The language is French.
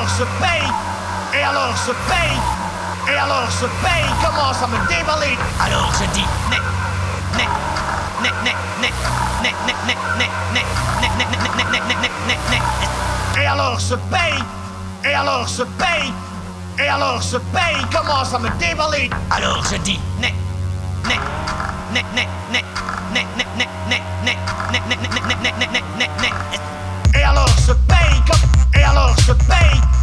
alors se paye, et alors se paye, et alors se paye, commence à me déballer. Alors je dis né, né, né, né, né, né, né, né, né, né, né, né, né, né, né, né, né, né. Et alors se paye, et alors se paye, et alors se paye, commence à me déballer. Alors je dis né, né, né, né, né, né, né, né, né, né, né, né, né, né, né, né, né, né. Et alors se paye, et alors se paye.